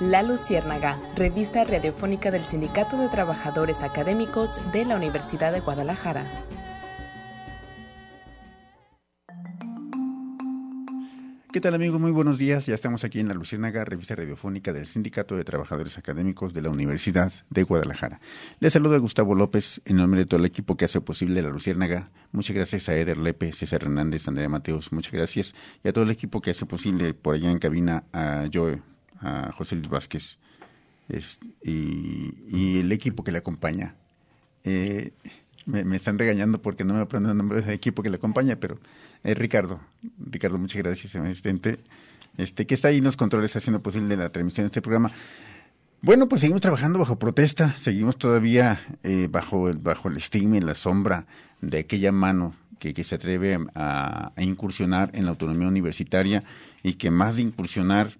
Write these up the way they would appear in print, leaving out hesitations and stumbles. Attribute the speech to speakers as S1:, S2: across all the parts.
S1: La Luciérnaga, revista radiofónica del Sindicato de Trabajadores Académicos de la Universidad de Guadalajara.
S2: ¿Qué tal, amigos? Muy buenos días. Ya estamos aquí en La Luciérnaga, revista radiofónica del Sindicato de Trabajadores Académicos de la Universidad de Guadalajara. Les saluda Gustavo López en nombre de todo el equipo que hace posible La Luciérnaga. Muchas gracias a Eder Lepe, César Hernández, Andrea Mateos, muchas gracias. Y a todo el equipo que hace posible por allá en cabina, a Joe, a José Luis Vázquez y el equipo que le acompaña. Me están regañando porque no me aprendo el nombre del equipo que le acompaña, pero Ricardo, muchas gracias, asistente, que está ahí en los controles haciendo posible la transmisión de este programa. Bueno, pues seguimos trabajando bajo protesta, seguimos todavía bajo el estigma y la sombra de aquella mano que se atreve a incursionar en la autonomía universitaria y que más de incursionar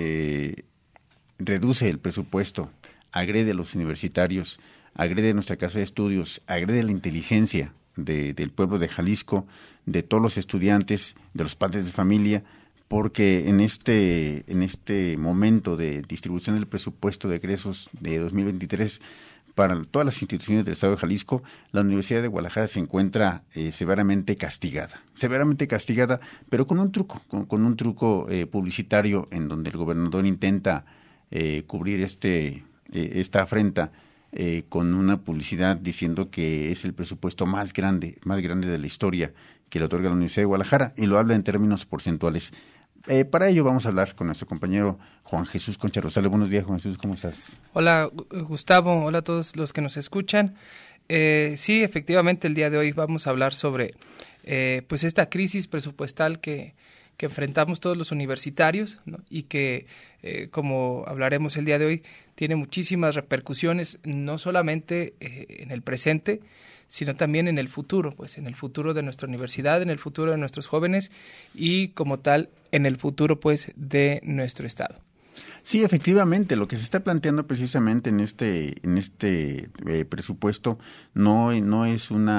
S2: reduce el presupuesto, agrede a los universitarios, agrede nuestra casa de estudios, agrede la inteligencia del pueblo de Jalisco, de todos los estudiantes, de los padres de familia, porque en este momento de distribución del presupuesto de egresos de 2023 para todas las instituciones del Estado de Jalisco, la Universidad de Guadalajara se encuentra severamente castigada, pero con un truco, con un truco publicitario en donde el gobernador intenta cubrir esta afrenta con una publicidad diciendo que es el presupuesto más grande de la historia que le otorga la Universidad de Guadalajara, y lo habla en términos porcentuales. Para ello vamos a hablar con nuestro compañero Juan Jesús Concha Rosales. Buenos días, Juan Jesús, ¿cómo estás?
S3: Hola, Gustavo, hola a todos los que nos escuchan. Sí, efectivamente, el día de hoy vamos a hablar sobre pues esta crisis presupuestal que enfrentamos todos los universitarios, ¿no? Y que, como hablaremos el día de hoy, tiene muchísimas repercusiones, no solamente en el presente, sino también en el futuro, pues en el futuro de nuestra universidad, en el futuro de nuestros jóvenes y, como tal, en el futuro, pues, de nuestro estado.
S2: Sí, efectivamente, lo que se está planteando precisamente en este presupuesto no es un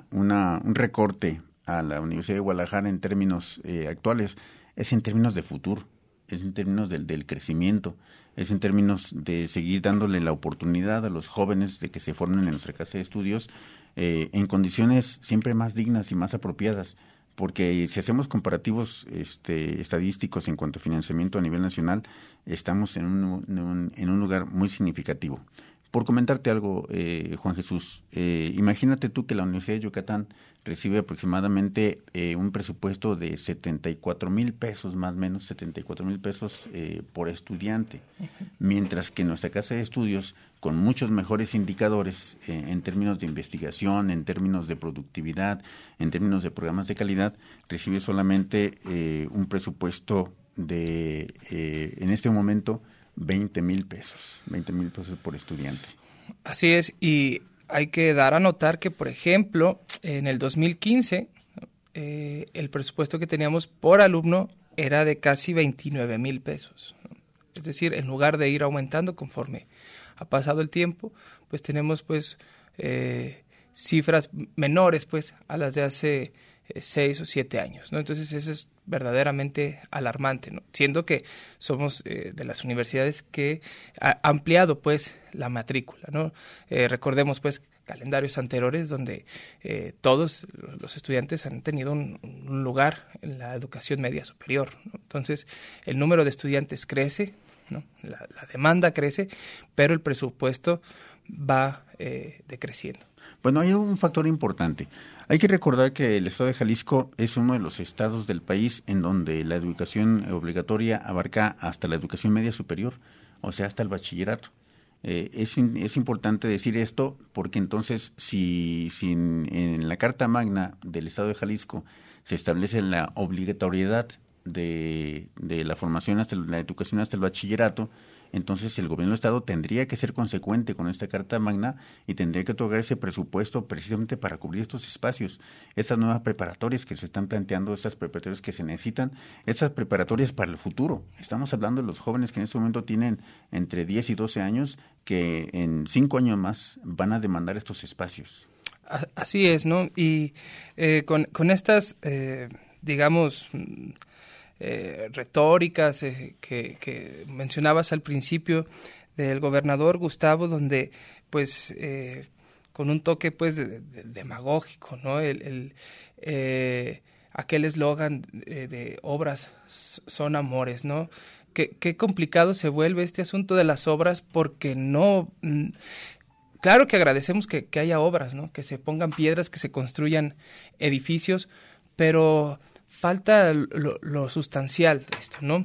S2: recorte a la Universidad de Guadalajara en términos actuales, es en términos de futuro, es en términos del crecimiento, es en términos de seguir dándole la oportunidad a los jóvenes de que se formen en nuestra casa de estudios en condiciones siempre más dignas y más apropiadas, porque si hacemos comparativos estadísticos en cuanto a financiamiento a nivel nacional, estamos en un lugar muy significativo. Por comentarte algo, Juan Jesús, imagínate tú que la Universidad de Yucatán recibe aproximadamente un presupuesto de 74,000 pesos, más o menos 74,000 pesos por estudiante, mientras que nuestra casa de estudios, con muchos mejores indicadores en términos de investigación, en términos de productividad, en términos de programas de calidad, recibe solamente un presupuesto de, en este momento, 20,000 pesos por estudiante.
S3: Así es, y hay que dar a notar que, por ejemplo, en el 2015, el presupuesto que teníamos por alumno era de casi 29,000 pesos. Es decir, en lugar de ir aumentando conforme ha pasado el tiempo, pues tenemos pues cifras menores pues a las de hace 6 o 7 años, ¿no? Entonces eso es verdaderamente alarmante, ¿no? Siendo que somos de las universidades que ha ampliado pues la matrícula, ¿no? Recordemos pues calendarios anteriores donde todos los estudiantes han tenido un lugar en la educación media superior, ¿no? Entonces el número de estudiantes crece, ¿no? La demanda crece, pero el presupuesto va decreciendo.
S2: Bueno, hay un factor importante. Hay que recordar que el estado de Jalisco es uno de los estados del país en donde la educación obligatoria abarca hasta la educación media superior, o sea, hasta el bachillerato. Es importante decir esto porque entonces si en la Carta Magna del estado de Jalisco se establece la obligatoriedad de la formación hasta la educación hasta el bachillerato, entonces el gobierno del estado tendría que ser consecuente con esta Carta Magna y tendría que otorgar ese presupuesto precisamente para cubrir estos espacios, estas nuevas preparatorias que se están planteando, estas preparatorias que se necesitan, estas preparatorias para el futuro. Estamos hablando de los jóvenes que en este momento tienen entre 10 y 12 años que en 5 años más van a demandar estos espacios.
S3: Así es, ¿no? Y con estas, digamos, retóricas que mencionabas al principio del gobernador Gustavo, donde pues con un toque pues demagógico, ¿no? Aquel eslogan de obras son amores, ¿no? Qué complicado se vuelve este asunto de las obras, porque no... Claro que agradecemos que haya obras, ¿no? Que se pongan piedras, que se construyan edificios, pero falta lo sustancial de esto, ¿no?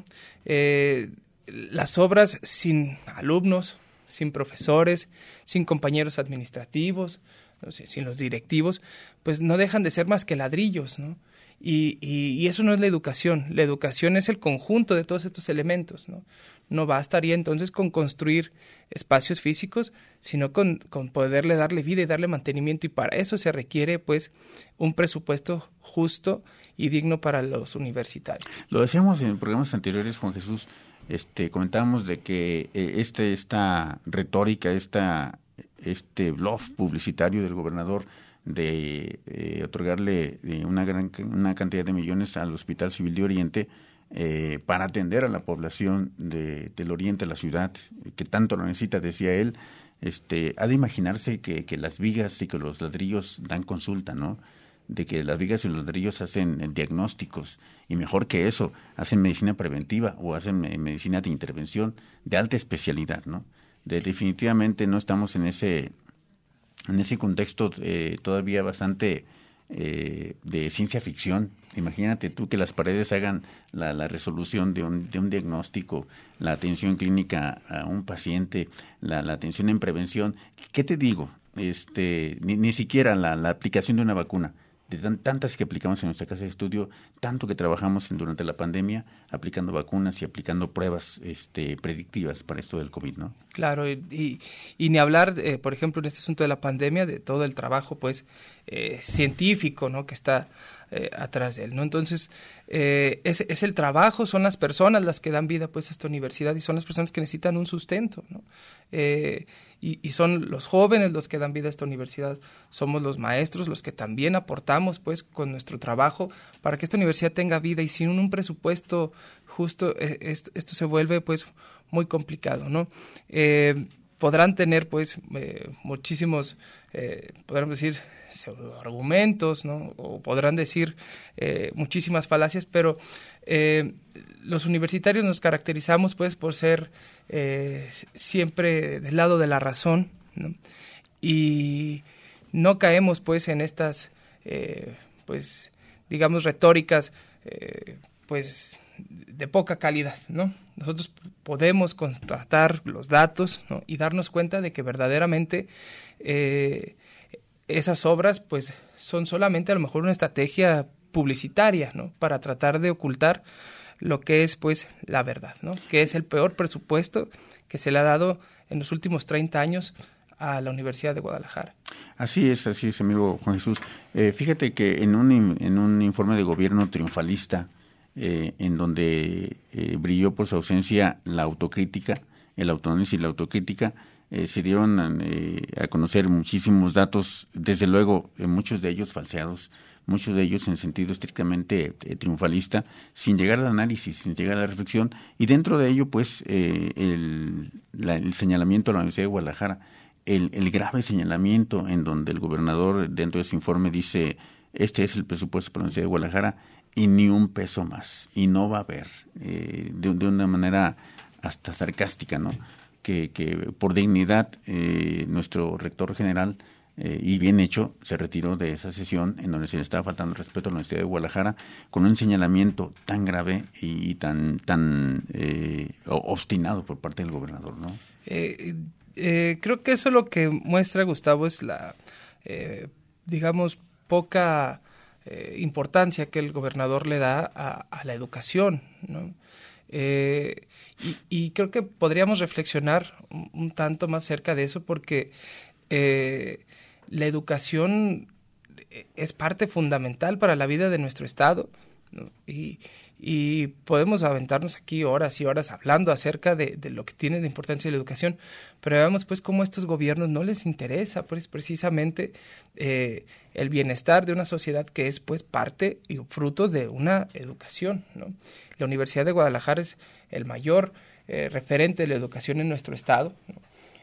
S3: Las obras sin alumnos, sin profesores, sin compañeros administrativos, ¿no? Sin los directivos, pues no dejan de ser más que ladrillos, ¿no? Y eso no es la educación. La educación es el conjunto de todos estos elementos, ¿no? No bastaría entonces con construir espacios físicos, sino con poderle darle vida y darle mantenimiento, y para eso se requiere pues un presupuesto justo y digno para los universitarios.
S2: Lo decíamos en programas anteriores, Juan Jesús, comentábamos de que esta retórica, este bluff publicitario del gobernador de otorgarle una cantidad de millones al Hospital Civil de Oriente para atender a la población del Oriente, la ciudad, que tanto lo necesita, decía él, ha de imaginarse que las vigas y que los ladrillos dan consulta, ¿no? De que las vigas y los ladrillos hacen diagnósticos, y mejor que eso, hacen medicina preventiva o hacen medicina de intervención de alta especialidad, ¿no? Definitivamente no estamos en ese contexto todavía bastante de ciencia ficción. Imagínate tú que las paredes hagan la resolución de un diagnóstico, la atención clínica a un paciente, la atención en prevención. ¿Qué te digo? Ni siquiera la aplicación de una vacuna, de tantas que aplicamos en nuestra casa de estudio, tanto que trabajamos durante la pandemia aplicando vacunas y aplicando pruebas predictivas para esto del COVID, ¿no? Claro,
S3: y ni hablar, por ejemplo, en este asunto de la pandemia, de todo el trabajo pues científico, ¿no? Que está atrás de él, ¿no? Entonces, es el trabajo, son las personas las que dan vida pues a esta universidad, y son las personas que necesitan un sustento, ¿no? Y son los jóvenes los que dan vida a esta universidad, somos los maestros los que también aportamos pues con nuestro trabajo para que esta universidad tenga vida, y sin un presupuesto justo esto se vuelve pues muy complicado, ¿no? Podrán tener pues muchísimos, podremos decir, argumentos, ¿no? O podrán decir muchísimas falacias, pero los universitarios nos caracterizamos pues por ser siempre del lado de la razón, ¿no? Y no caemos pues en estas pues digamos retóricas pues de poca calidad, ¿no? Nosotros podemos constatar los datos, ¿no? Y darnos cuenta de que verdaderamente esas obras pues son solamente a lo mejor una estrategia publicitaria, ¿no? Para tratar de ocultar lo que es pues la verdad, ¿no? Que es el peor presupuesto que se le ha dado en los últimos 30 años a la Universidad de Guadalajara. Así es, amigo Juan Jesús. Fíjate que en un informe de gobierno triunfalista, en donde brilló por su ausencia la autocrítica, el autoanálisis y la autocrítica, se dieron a conocer muchísimos datos, desde luego muchos de ellos falseados, muchos de ellos en sentido estrictamente triunfalista, sin llegar al análisis, sin llegar a la reflexión, y dentro de ello pues el señalamiento a la Universidad de Guadalajara, el grave señalamiento en donde el gobernador dentro de ese informe dice: este es el presupuesto para la Universidad de Guadalajara y ni un peso más, y no va a haber, de una manera hasta sarcástica, ¿no? Que por dignidad nuestro rector general, y bien hecho, se retiró de esa sesión en donde se le estaba faltando el respeto a la Universidad de Guadalajara, con un señalamiento tan grave y tan obstinado por parte del gobernador, ¿no? Creo que eso lo que muestra, Gustavo, es la, digamos, poca importancia que el gobernador le da a la educación, ¿no? Y creo que podríamos reflexionar un tanto más cerca de eso, porque la educación es parte fundamental para la vida de nuestro Estado, ¿no? Y y podemos aventarnos aquí horas y horas hablando acerca de lo que tiene de importancia la educación, pero vemos pues cómo a estos gobiernos no les interesa pues precisamente el bienestar de una sociedad que es pues parte y fruto de una educación, ¿no? La Universidad de Guadalajara es el mayor referente de la educación en nuestro estado, ¿no?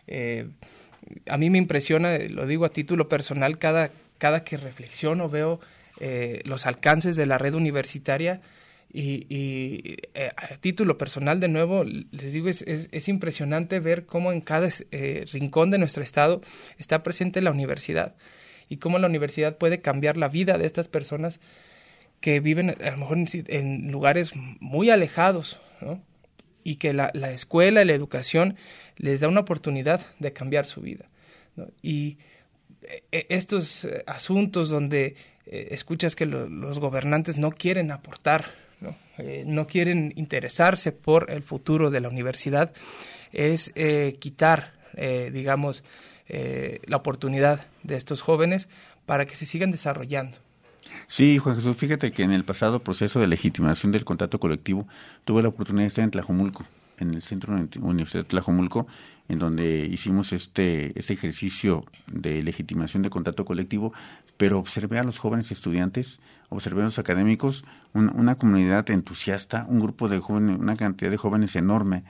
S3: A mí me impresiona, lo digo a título personal, cada que reflexiono veo los alcances de la red universitaria y a título personal, de nuevo, les digo, es impresionante ver cómo en cada rincón de nuestro estado está presente la universidad y cómo la universidad puede cambiar la vida de estas personas que viven a lo mejor en lugares muy alejados, ¿no? Y que la escuela y la educación les da una oportunidad de cambiar su vida, ¿no? Y estos asuntos donde escuchas que los gobernantes no quieren aportar, ¿no? No quieren interesarse por el futuro de la universidad, es quitar, digamos, la oportunidad de estos jóvenes para que se sigan desarrollando.
S2: Sí, Juan Jesús, fíjate que en el pasado proceso de legitimación del contrato colectivo tuve la oportunidad de estar en Tlajomulco, en el Centro Universidad de Tlajomulco, en donde hicimos este ejercicio de legitimación de contrato colectivo, pero observé a los jóvenes estudiantes, observé a los académicos, una comunidad entusiasta, un grupo de jóvenes, una cantidad de jóvenes enorme,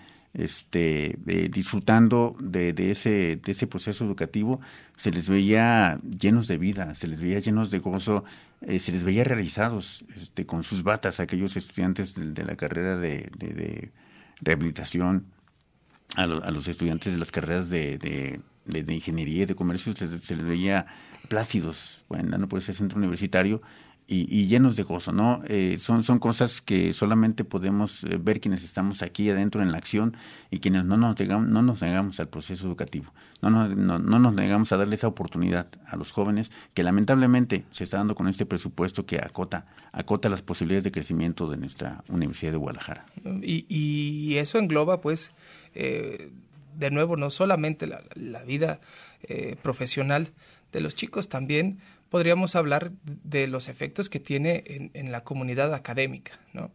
S2: disfrutando de ese proceso educativo. Se les veía llenos de vida, se les veía llenos de gozo, se les veía realizados con sus batas, aquellos estudiantes de la carrera de rehabilitación, a los estudiantes de las carreras de ingeniería y de comercio, se les veía plácidos, andando por ese centro universitario y llenos de gozo, ¿no? Son cosas que solamente podemos ver quienes estamos aquí adentro en la acción y quienes no nos negamos al proceso educativo, no nos negamos a darle esa oportunidad a los jóvenes que lamentablemente se está dando con este presupuesto que acota las posibilidades de crecimiento de nuestra Universidad de Guadalajara.
S3: Y eso engloba pues de nuevo no solamente la vida profesional de los chicos, también podríamos hablar de los efectos que tiene en la comunidad académica, ¿no?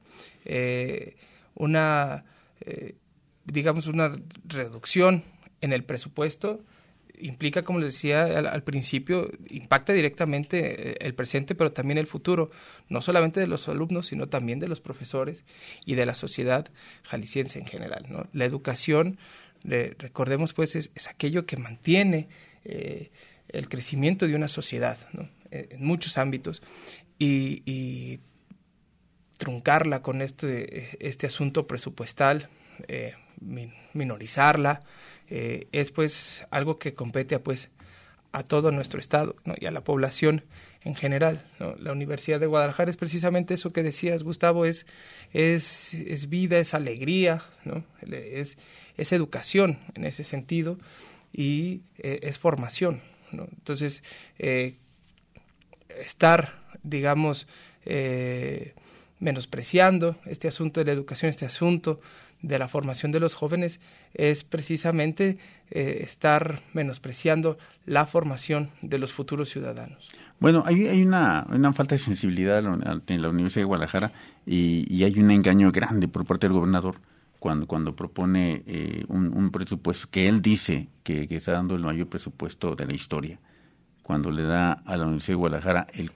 S3: Digamos, una reducción en el presupuesto implica, como les decía al principio, impacta directamente el presente, pero también el futuro, no solamente de los alumnos, sino también de los profesores y de la sociedad jalisciense en general, ¿no? La educación, recordemos, pues, es aquello que mantiene el crecimiento de una sociedad, ¿no? En muchos ámbitos, y truncarla con este asunto presupuestal, minorizarla, es pues algo que compete a todo nuestro estado, ¿no? Y a la población en general, ¿no? La Universidad de Guadalajara es precisamente eso que decías, Gustavo, es vida, es alegría, ¿no? Es educación en ese sentido y es formación, ¿no? Entonces, estar, digamos, menospreciando este asunto de la educación, este asunto de la formación de los jóvenes, es precisamente estar menospreciando la formación de los futuros ciudadanos.
S2: Bueno, hay una falta de sensibilidad en la Universidad de Guadalajara y hay un engaño grande por parte del gobernador cuando propone un presupuesto que él dice que está dando el mayor presupuesto de la historia, cuando le da a la Universidad de Guadalajara el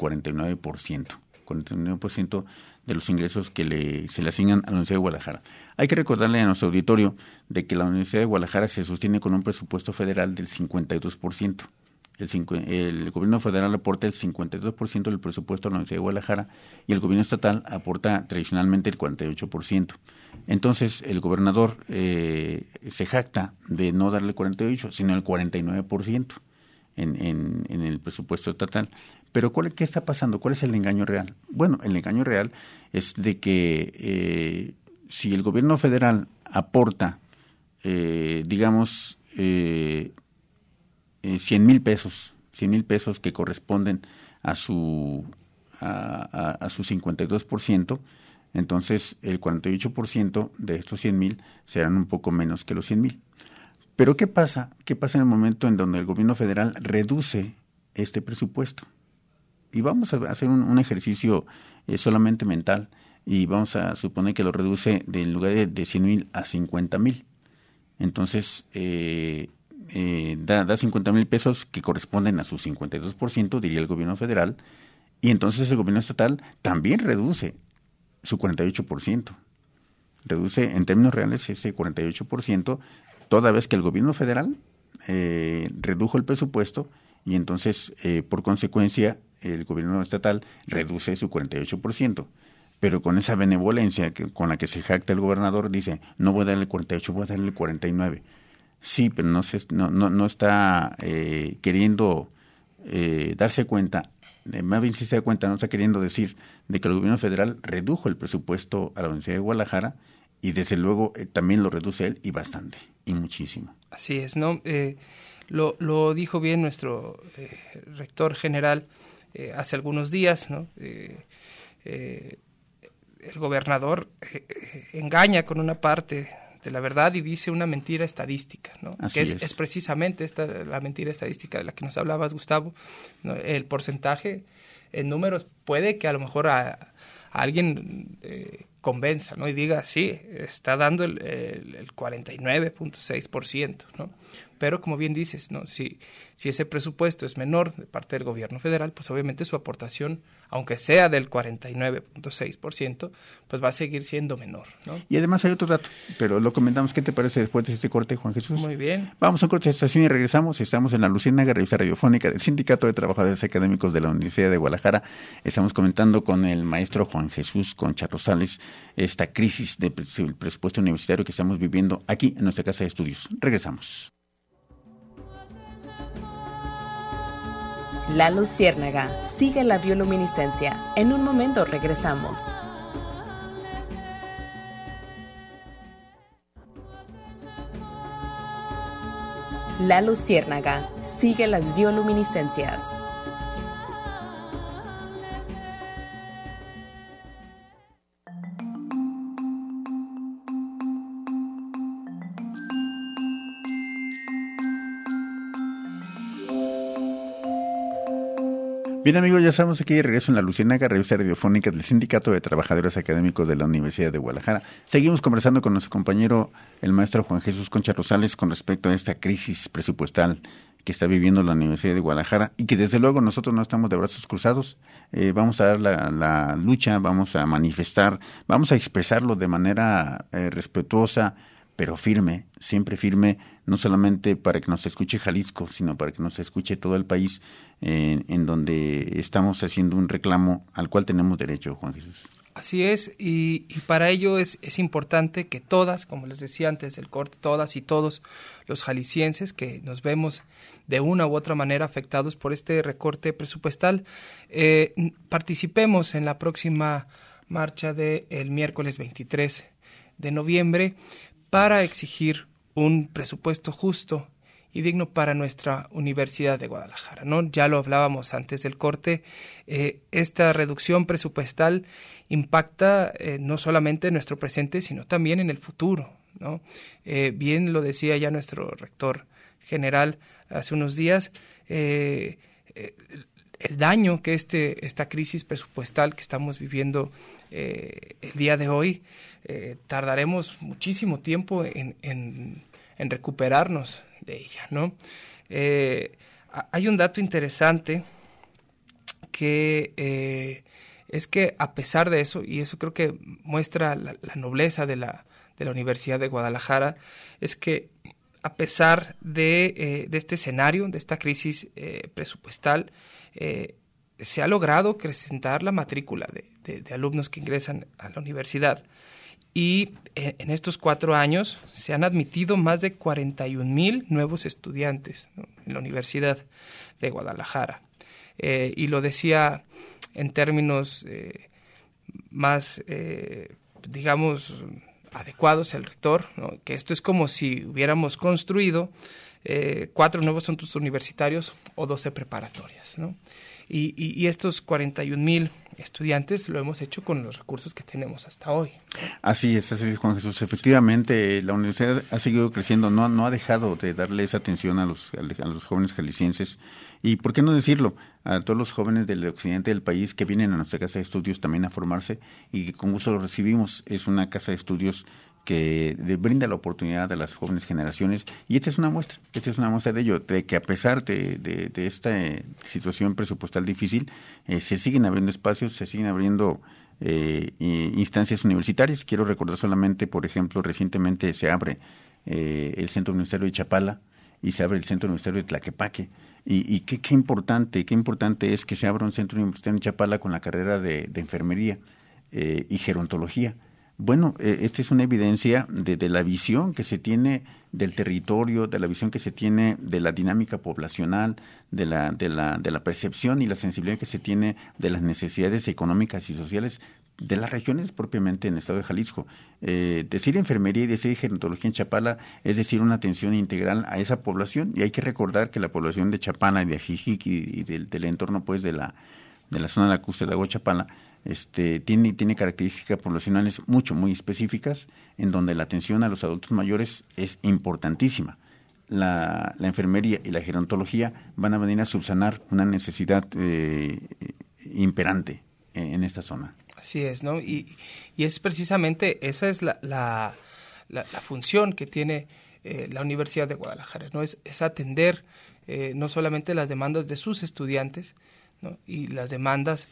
S2: 49% de los ingresos que se le asignan a la Universidad de Guadalajara. Hay que recordarle a nuestro auditorio de que la Universidad de Guadalajara se sostiene con un presupuesto federal del 52%. El gobierno federal aporta el 52% del presupuesto a la Universidad de Guadalajara y el gobierno estatal aporta tradicionalmente el 48%. Entonces, el gobernador se jacta de no darle el 48%, sino el 49% en el presupuesto estatal. Pero ¿qué está pasando? ¿Cuál es el engaño real? Bueno, el engaño real es de que si el gobierno federal aporta, digamos, 100,000 pesos que corresponden a su 52%, entonces el 48% de estos 100,000 serán un poco menos que los 100,000. Pero ¿qué pasa? ¿Qué pasa en el momento en donde el gobierno federal reduce este presupuesto? Y vamos a hacer un ejercicio solamente mental. y vamos a suponer que lo reduce de en lugar de 100,000 a 50,000. Entonces, da 50,000 pesos que corresponden a su 52%, diría el gobierno federal, y entonces el gobierno estatal también reduce su 48%. Reduce en términos reales ese 48%, toda vez que el gobierno federal redujo el presupuesto y entonces, por consecuencia, el gobierno estatal reduce su 48%. Pero con esa benevolencia con la que se jacta el gobernador, dice, no voy a darle el 48, voy a darle el 49. Sí, pero no está queriendo darse cuenta, más bien si se da cuenta, no está queriendo decir de que el gobierno federal redujo el presupuesto a la Universidad de Guadalajara y desde luego también lo reduce él y bastante, y muchísimo.
S3: Así es, ¿no? Lo dijo bien nuestro rector general hace algunos días, ¿no? El gobernador engaña con una parte de la verdad y dice una mentira estadística, ¿no?
S2: Así
S3: que es precisamente la mentira estadística de la que nos hablabas, Gustavo, ¿no? El porcentaje en números puede que a lo mejor a alguien convenza, ¿no? Y diga, sí, está dando el 49.6%, ¿no? Pero como bien dices, ¿no? Si ese presupuesto es menor de parte del gobierno federal, pues obviamente su aportación, aunque sea del 49.6%, pues va a seguir siendo menor, ¿no?
S2: Y además hay otro dato, pero lo comentamos. ¿Qué te parece después de este corte, Juan Jesús?
S3: Muy bien.
S2: Vamos a un corte de estación y regresamos. Estamos en La Luciérnaga, revista radiofónica del Sindicato de Trabajadores Académicos de la Universidad de Guadalajara. Estamos comentando con el maestro Juan Jesús Concha Rosales esta crisis del presupuesto universitario que estamos viviendo aquí en nuestra casa de estudios. Regresamos.
S1: La Luciérnaga, sigue la bioluminiscencia. En un momento regresamos. La Luciérnaga, sigue las bioluminiscencias.
S2: Bien, amigos, ya estamos aquí de regreso en La Luciérnaga, revista radiofónica del Sindicato de Trabajadores Académicos de la Universidad de Guadalajara. Seguimos conversando con nuestro compañero, el maestro Juan Jesús Concha Rosales, con respecto a esta crisis presupuestal que está viviendo la Universidad de Guadalajara y que desde luego nosotros no estamos de brazos cruzados. Vamos a dar la lucha, vamos a manifestar, vamos a expresarlo de manera respetuosa, pero firme, siempre firme, no solamente para que nos escuche Jalisco, sino para que nos escuche todo el país, en donde estamos haciendo un reclamo al cual tenemos derecho, Juan Jesús.
S3: Así es, y para ello es importante que todas, como les decía antes del corte, todas y todos los jaliscienses que nos vemos de una u otra manera afectados por este recorte presupuestal, participemos en la próxima marcha del miércoles 23 de noviembre para exigir un presupuesto justo y digno para nuestra Universidad de Guadalajara, ¿no? Ya lo hablábamos antes del corte, esta reducción presupuestal impacta no solamente en nuestro presente, sino también en el futuro, ¿no? Bien lo decía ya nuestro rector general hace unos días, el daño que esta crisis presupuestal que estamos viviendo el día de hoy, tardaremos muchísimo tiempo en recuperarnos de ella, ¿no? Hay un dato interesante que es que a pesar de eso, y eso creo que muestra la nobleza de la Universidad de Guadalajara, es que a pesar de este escenario, de esta crisis presupuestal, se ha logrado acrecentar la matrícula de alumnos que ingresan a la universidad. Y en estos 4 años se han admitido más de 41,000 nuevos estudiantes, ¿no?, en la Universidad de Guadalajara. Y lo decía en términos más, digamos, adecuados el rector, ¿no?, que esto es como si hubiéramos construido 4 nuevos centros universitarios o 12 preparatorias, ¿no? Y estos 41,000 estudiantes lo hemos hecho con los recursos que tenemos hasta hoy.
S2: Así es, Juan Jesús. Efectivamente, la universidad ha seguido creciendo, no ha dejado de darle esa atención a los jóvenes jaliscienses. Y por qué no decirlo, a todos los jóvenes del occidente del país que vienen a nuestra casa de estudios también a formarse, y que con gusto los recibimos. Es una casa de estudios que brinda la oportunidad a las jóvenes generaciones, y esta es una muestra de ello, de que a pesar de esta situación presupuestal difícil, se siguen abriendo espacios, se siguen abriendo instancias universitarias. Quiero recordar solamente, por ejemplo, recientemente se abre el Centro Universitario de Chapala y se abre el Centro Universitario de Tlaquepaque, y qué importante es que se abra un Centro Universitario en Chapala con la carrera de enfermería y gerontología. Bueno, esta es una evidencia de la visión que se tiene del territorio, de la visión que se tiene de la dinámica poblacional, de la percepción y la sensibilidad que se tiene de las necesidades económicas y sociales de las regiones propiamente en el estado de Jalisco. Decir enfermería y decir gerontología en Chapala es decir una atención integral a esa población, y hay que recordar que la población de Chapala y de Ajijic y del entorno pues de la zona de la costa del lago Chapala tiene características poblacionales muy específicas, en donde la atención a los adultos mayores es importantísima. La enfermería y la gerontología van a venir a subsanar una necesidad imperante en esta zona.
S3: Así es, ¿no? Y es precisamente, esa es la función que tiene la Universidad de Guadalajara, ¿no? Es atender no solamente las demandas de sus estudiantes, ¿no? Y las demandas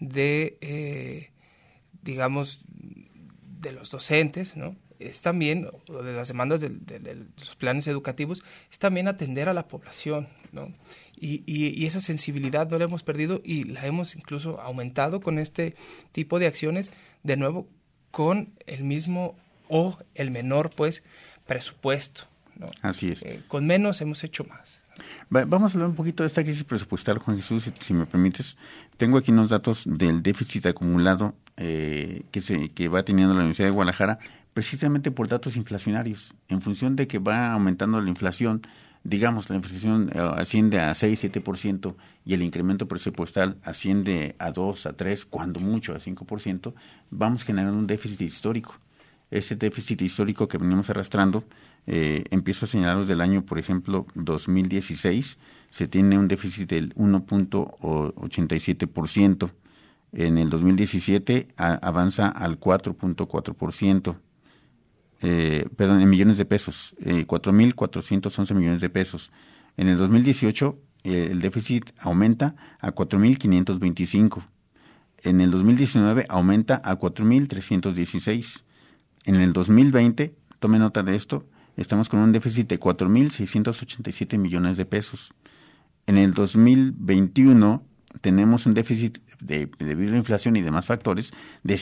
S3: de, digamos, de los docentes, ¿no? Es también, o de las demandas de los planes educativos, es también atender a la población, ¿no? Y esa sensibilidad no la hemos perdido, y la hemos incluso aumentado con este tipo de acciones, de nuevo, con el mismo o el menor, pues, presupuesto, ¿no?
S2: Así es.
S3: Con menos hemos hecho más.
S2: Vamos a hablar un poquito de esta crisis presupuestal, Juan Jesús, si me permites. Tengo aquí unos datos del déficit acumulado que va teniendo la Universidad de Guadalajara, precisamente por datos inflacionarios. En función de que va aumentando la inflación, digamos, la inflación asciende a 6-7% y el incremento presupuestal asciende a 2, a 3, cuando mucho a 5%, vamos generando un déficit histórico. Ese déficit histórico que venimos arrastrando, empiezo a señalaros del año, por ejemplo, 2016, se tiene un déficit del 1.87%. En el 2017 avanza al 4.4%. En millones de pesos, 4.411 millones de pesos. En el 2018 el déficit aumenta a 4.525. En el 2019 aumenta a 4.316. En el 2020, tome nota de esto, estamos con un déficit de 4.687 millones de pesos. En el 2021 tenemos un déficit debido a la inflación y demás factores de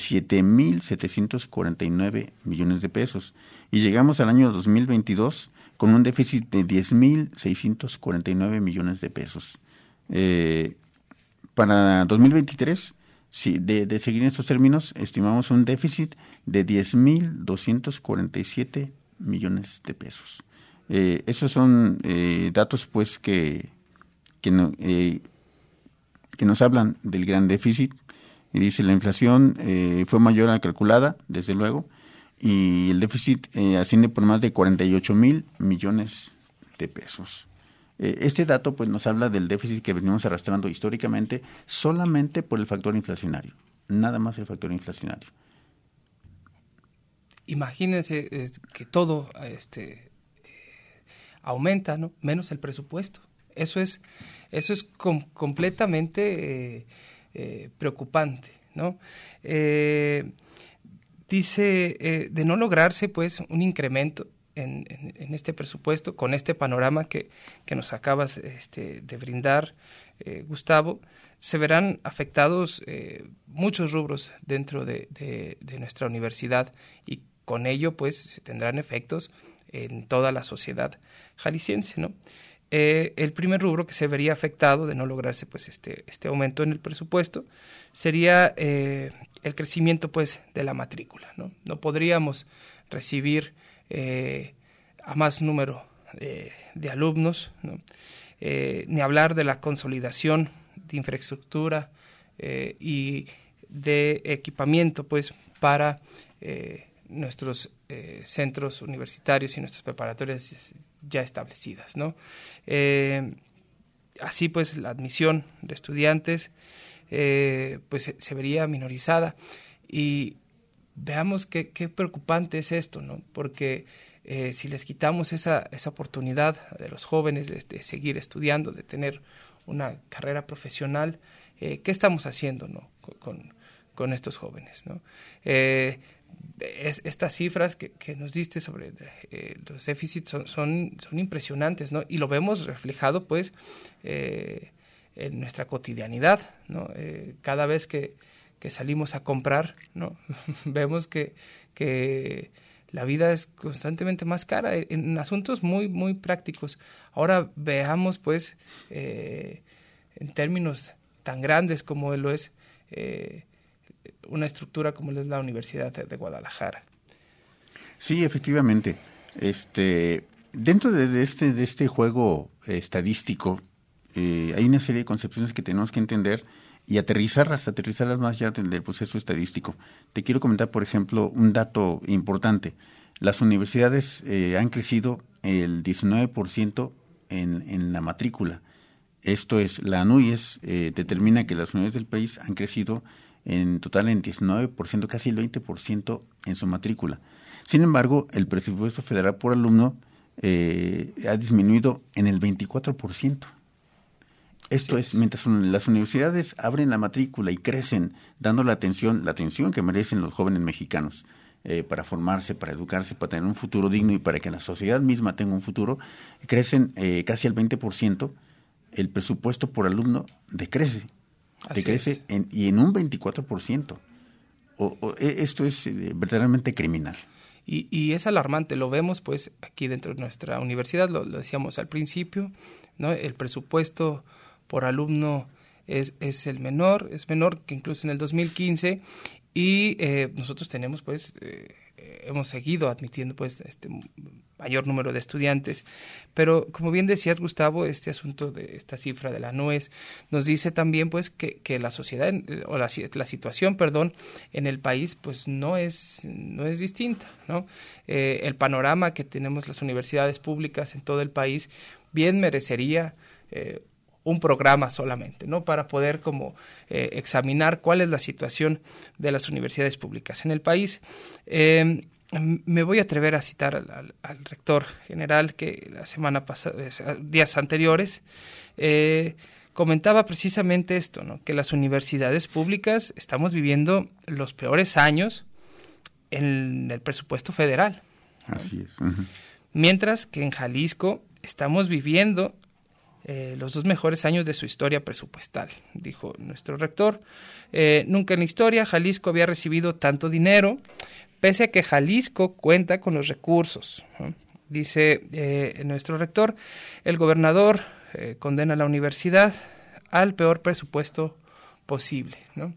S2: 7.749 millones de pesos. Y llegamos al año 2022 con un déficit de 10.649 millones de pesos. Para 2023, sí, de seguir en estos términos, estimamos un déficit de 10.247 millones de pesos. Esos son datos pues que nos hablan del gran déficit. Y dice, la inflación fue mayor a la calculada, desde luego, y el déficit asciende por más de 48,000 millones de pesos. Este dato pues nos habla del déficit que venimos arrastrando históricamente solamente por el factor inflacionario, nada más el factor inflacionario.
S3: Imagínense que todo aumenta, ¿no? Menos el presupuesto. Eso es completamente preocupante, ¿no? Dice, de no lograrse pues un incremento en este presupuesto, con este panorama que nos acabas de brindar, Gustavo, se verán afectados muchos rubros dentro de nuestra universidad, y con ello pues se tendrán efectos en toda la sociedad jalisciense, ¿no? El primer rubro que se vería afectado de no lograrse pues este aumento en el presupuesto sería el crecimiento pues de la matrícula, ¿no? No podríamos recibir a más número de alumnos, ¿no? Ni hablar de la consolidación de infraestructura y de equipamiento, pues, para nuestros centros universitarios y nuestras preparatorias ya establecidas, ¿no? Así pues, la admisión de estudiantes pues se vería minorizada, y veamos qué preocupante es esto, ¿no? Porque si les quitamos esa oportunidad de los jóvenes de seguir estudiando, de tener una carrera profesional, ¿qué estamos haciendo, ¿no? con estos jóvenes, ¿no? Estas cifras que nos diste sobre los déficits son impresionantes, ¿no? Y lo vemos reflejado, pues, en nuestra cotidianidad, ¿no? Cada vez que salimos a comprar, ¿no? Vemos que la vida es constantemente más cara en asuntos muy, muy prácticos. Ahora veamos, pues, en términos tan grandes como lo es una estructura como es la Universidad de Guadalajara.
S2: Sí, efectivamente. Dentro de este juego estadístico, hay una serie de concepciones que tenemos que entender y aterrizarlas más allá del proceso estadístico. Te quiero comentar, por ejemplo, un dato importante. Las universidades han crecido el 19% en la matrícula. Esto es, la ANUYES determina que las universidades del país han crecido en total en 19%, casi el 20% en su matrícula. Sin embargo, el presupuesto federal por alumno ha disminuido en el 24%. Esto es, mientras las universidades abren la matrícula y crecen, dando la atención que merecen los jóvenes mexicanos para formarse, para educarse, para tener un futuro digno y para que la sociedad misma tenga un futuro, crecen casi al 20%, el presupuesto por alumno decrece. Y en un 24%. Esto es verdaderamente criminal.
S3: Y es alarmante, lo vemos pues aquí dentro de nuestra universidad, lo decíamos al principio, ¿no? El presupuesto por alumno es menor que incluso en el 2015, y nosotros tenemos pues hemos seguido admitiendo pues este mayor número de estudiantes, pero como bien decías, Gustavo, este asunto de esta cifra de la NUES nos dice también pues que la sociedad o la situación, en el país pues no es distinta, ¿no? El panorama que tenemos las universidades públicas en todo el país bien merecería un programa solamente, ¿no? Para poder como examinar cuál es la situación de las universidades públicas en el país. Me voy a atrever a citar al rector general, que la semana pasada, días anteriores, comentaba precisamente esto, ¿no? Que las universidades públicas estamos viviendo los peores años en el presupuesto federal, ¿no?
S2: Así es. Uh-huh.
S3: Mientras que en Jalisco estamos viviendo los 2 mejores años de su historia presupuestal, dijo nuestro rector. Nunca en la historia Jalisco había recibido tanto dinero, pese a que Jalisco cuenta con los recursos, ¿no? Dice nuestro rector, el gobernador condena a la universidad al peor presupuesto posible, ¿no?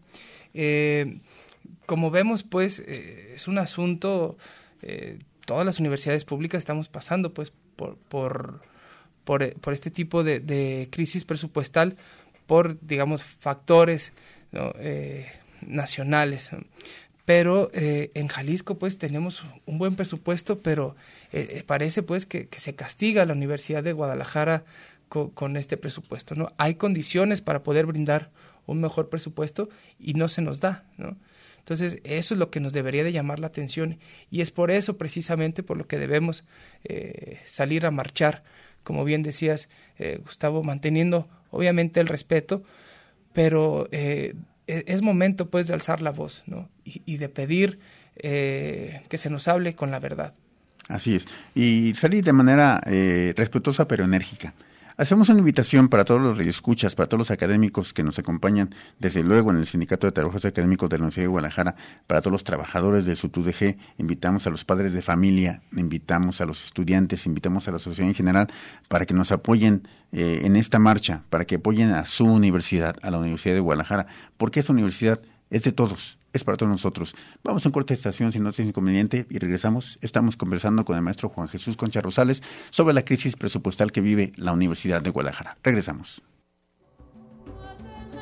S3: Como vemos, pues, es un asunto, todas las universidades públicas estamos pasando, pues, por este tipo de crisis presupuestal, por, digamos, factores, ¿no? Nacionales, ¿no? Pero en Jalisco pues tenemos un buen presupuesto, pero parece pues que se castiga a la Universidad de Guadalajara con este presupuesto, ¿no? Hay condiciones para poder brindar un mejor presupuesto y no se nos da, ¿no? Entonces eso es lo que nos debería de llamar la atención, y es por eso precisamente por lo que debemos salir a marchar, como bien decías, Gustavo, manteniendo obviamente el respeto, pero es momento pues de alzar la voz, ¿no? Y de pedir que se nos hable con la verdad.
S2: Así es, y salir de manera respetuosa pero enérgica. Hacemos una invitación para todos los radioescuchas, para todos los académicos que nos acompañan, desde luego en el Sindicato de Trabajadores Académicos de la Universidad de Guadalajara, para todos los trabajadores de SUTUDG, invitamos a los padres de familia, invitamos a los estudiantes, invitamos a la sociedad en general para que nos apoyen en esta marcha, para que apoyen a su universidad, a la Universidad de Guadalajara, porque esta universidad es de todos, es para todos nosotros. Vamos a un corte de estación, si no es inconveniente, y regresamos. Estamos conversando con el maestro Juan Jesús Concha Rosales sobre la crisis presupuestal que vive la Universidad de Guadalajara. Regresamos.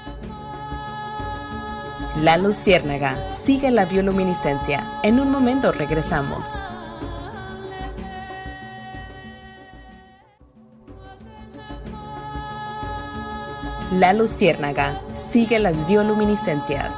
S1: La Luciérnaga, sigue la bioluminiscencia. En un momento regresamos. La Luciérnaga, sigue las bioluminiscencias.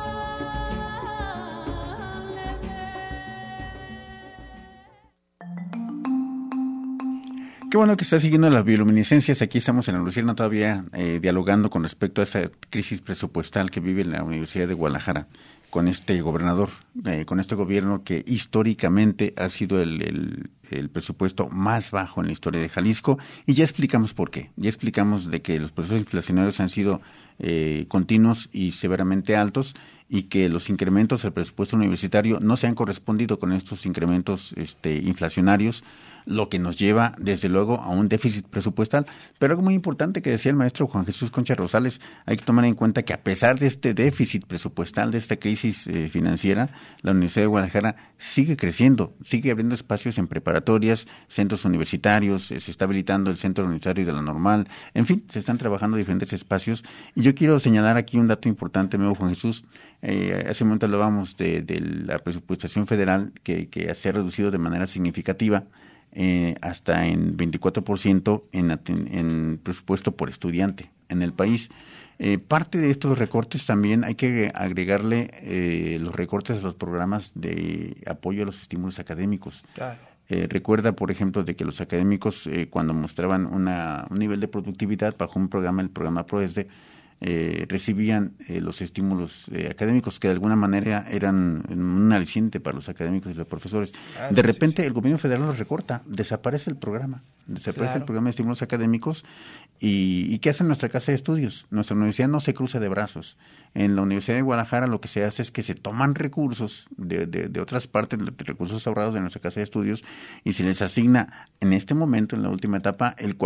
S2: Qué bueno que está siguiendo las bioluminiscencias. Aquí estamos en la Luciérnaga todavía dialogando con respecto a esa crisis presupuestal que vive la Universidad de Guadalajara con este gobernador, con este gobierno que históricamente ha sido el presupuesto más bajo en la historia de Jalisco, y ya explicamos por qué. Ya explicamos de que los procesos inflacionarios han sido continuos y severamente altos, y que los incrementos al presupuesto universitario no se han correspondido con estos incrementos inflacionarios, lo que nos lleva, desde luego, a un déficit presupuestal. Pero algo muy importante que decía el maestro Juan Jesús Concha Rosales, hay que tomar en cuenta que a pesar de este déficit presupuestal, de esta crisis financiera, la Universidad de Guadalajara sigue creciendo, sigue abriendo espacios en preparatorias, centros universitarios, se está habilitando el Centro Universitario de la Normal, en fin, se están trabajando diferentes espacios. Y yo quiero señalar aquí un dato importante, amigo Juan Jesús. Hace un momento hablábamos de la presupuestación federal que se ha reducido de manera significativa, hasta en 24% en presupuesto por estudiante en el país. Parte de estos recortes también hay que agregarle los recortes a los programas de apoyo a los estímulos académicos. Claro. Recuerda, por ejemplo, de que los académicos cuando mostraban un nivel de productividad bajo el programa PROESDE, recibían los estímulos académicos que de alguna manera eran un aliciente para los académicos y los profesores. De repente el gobierno federal los recorta, desaparece el programa, el programa de estímulos académicos. ¿Y qué hace nuestra casa de estudios? Nuestra universidad no se cruza de brazos. En la Universidad de Guadalajara lo que se hace es que se toman recursos de otras partes, recursos ahorrados de nuestra casa de estudios, y se les asigna en este momento, en la última etapa, el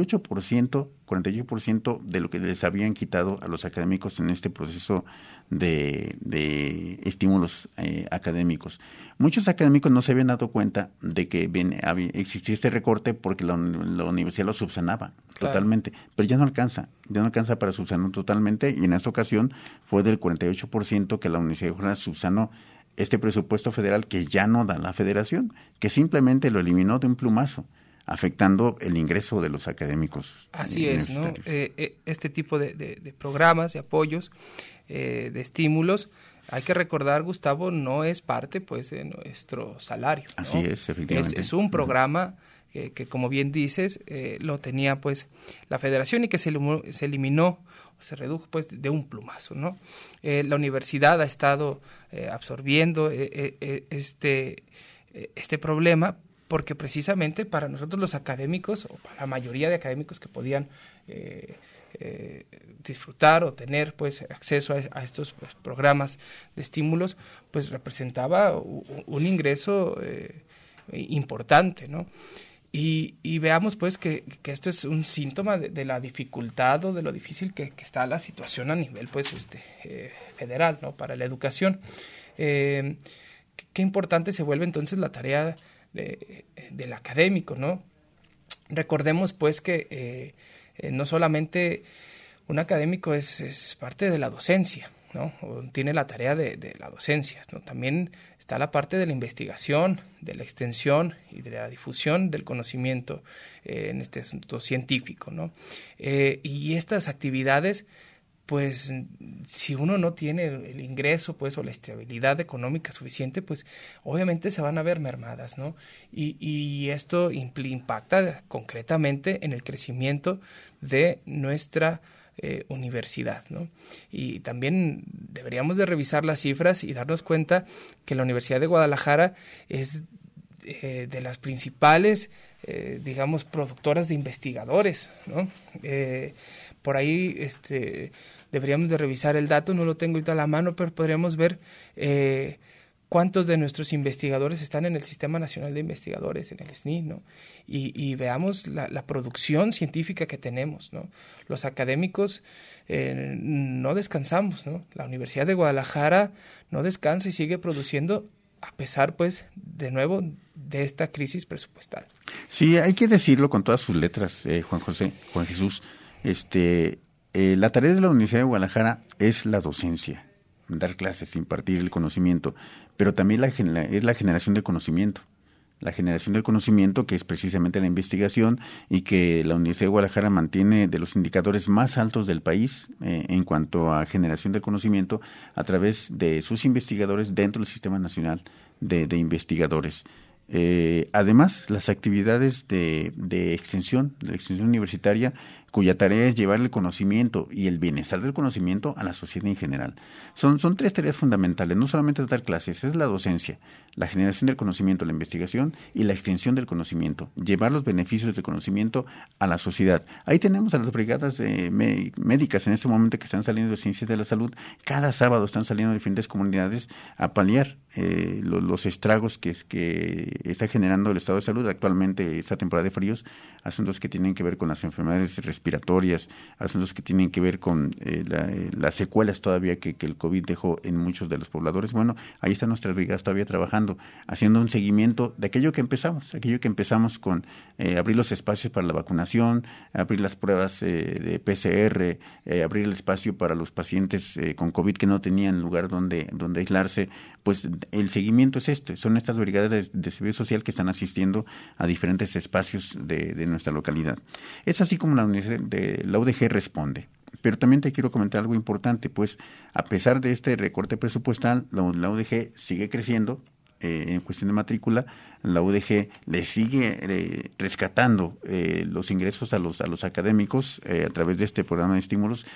S2: 48% de lo que les habían quitado a los académicos en este proceso de estímulos académicos. Muchos académicos no se habían dado cuenta de que existía este recorte porque la universidad lo subsanaba totalmente, pero ya no alcanza para subsanar totalmente, y en esta ocasión fue del 48% que la Universidad de Guadalajara subsanó este presupuesto federal que ya no da la federación, que simplemente lo eliminó de un plumazo, afectando el ingreso de los académicos.
S3: Así es, ¿no? Este tipo de programas, de apoyos, de estímulos, hay que recordar, Gustavo, no es parte pues de nuestro salario, ¿no?
S2: Así es, efectivamente.
S3: Es un programa que como bien dices, lo tenía pues la federación y que se eliminó, se redujo pues de un plumazo, ¿no? La universidad ha estado absorbiendo este problema, porque precisamente para nosotros los académicos, o para la mayoría de académicos que podían disfrutar o tener pues acceso a estos pues, programas de estímulos, pues representaba un ingreso importante, ¿no? Y veamos pues que esto es un síntoma de la dificultad o de lo difícil que está la situación a nivel pues federal, ¿no? Para la educación. Qué importante se vuelve entonces la tarea del académico, ¿no? Recordemos pues que no solamente un académico es parte de la docencia, ¿no? O tiene la tarea de la docencia, ¿no? También está la parte de la investigación, de la extensión y de la difusión del conocimiento en este asunto científico, ¿no? Y estas actividades, pues si uno no tiene el ingreso pues o la estabilidad económica suficiente, pues obviamente se van a ver mermadas, ¿no? Y esto impacta concretamente en el crecimiento de nuestra universidad, ¿no? Y también deberíamos de revisar las cifras y darnos cuenta que la Universidad de Guadalajara es de las principales digamos productoras de investigadores, ¿no? Por ahí deberíamos de revisar el dato, no lo tengo ahorita a la mano, pero podríamos ver cuántos de nuestros investigadores están en el Sistema Nacional de Investigadores, en el SNI, ¿no? Y veamos la producción científica que tenemos, ¿no? Los académicos no descansamos, ¿no? La Universidad de Guadalajara no descansa y sigue produciendo a pesar, pues, de nuevo, de esta crisis presupuestal.
S2: Sí, hay que decirlo con todas sus letras, Juan Jesús. La tarea de la Universidad de Guadalajara es la docencia. dar clases, impartir el conocimiento, pero también es la generación de conocimiento. La generación del conocimiento, que es precisamente la investigación, y que la Universidad de Guadalajara mantiene de los indicadores más altos del país en cuanto a generación del conocimiento a través de sus investigadores dentro del Sistema Nacional de Investigadores. Además, las actividades de extensión universitaria, cuya tarea es llevar el conocimiento y el bienestar del conocimiento a la sociedad en general. Son 3 tareas fundamentales, no solamente dar clases, es la docencia, la generación del conocimiento, la investigación y la extensión del conocimiento, llevar los beneficios del conocimiento a la sociedad. Ahí tenemos a las brigadas médicas en este momento que están saliendo de ciencias de la salud, cada sábado están saliendo de diferentes comunidades a paliar los estragos que está generando el estado de salud. Actualmente, esta temporada de fríos, asuntos que tienen que ver con las enfermedades respiratorias, asuntos que tienen que ver con las secuelas todavía que el COVID dejó en muchos de los pobladores. Bueno, ahí están nuestras brigadas todavía trabajando, haciendo un seguimiento de aquello que empezamos con abrir los espacios para la vacunación, abrir las pruebas de PCR, abrir el espacio para los pacientes con COVID que no tenían lugar donde aislarse. Pues el seguimiento es son estas brigadas de servicio social que están asistiendo a diferentes espacios de nuestra localidad. Es así como la UDG responde. Pero también te quiero comentar algo importante, pues a pesar de este recorte presupuestal, la UDG sigue creciendo en cuestión de matrícula. La UDG le sigue rescatando los ingresos a los académicos a través de este programa de estímulos